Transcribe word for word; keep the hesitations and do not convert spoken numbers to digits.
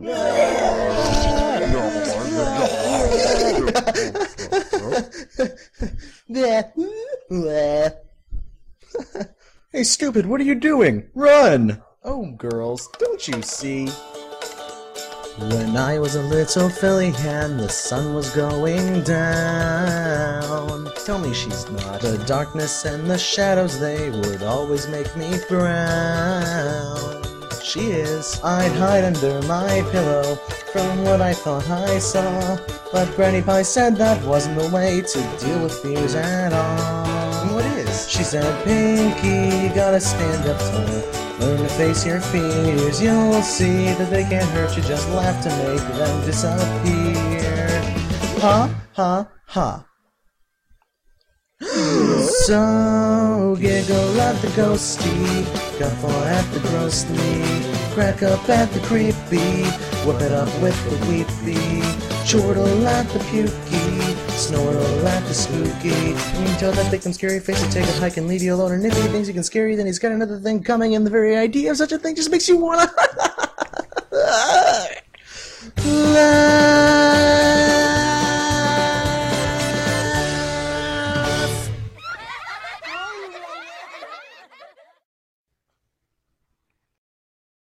Hey, stupid, what are you doing? Run! Oh, girls, don't you see? When I was a little filly and the sun was going down, tell me she's not. The darkness and the shadows, they would always make me frown. She is. I'd hide under my pillow from what I thought I saw, but Granny Pie said that wasn't the way to deal with fears at all. And what is? She said, Pinky, you gotta stand up tall. Learn to face your fears. You'll see that they can't hurt you. Just laugh to make them disappear. Ha, ha, ha. So giggle at the ghosty, guffaw at the grossly, crack up at the creepy, whip it up with the weepy, chortle at the pukey, snortle at the spooky. You can tell that thick and scary face to take a hike and leave you alone, and if he thinks he can scare you, then he's got another thing coming, and the very idea of such a thing just makes you wanna laugh.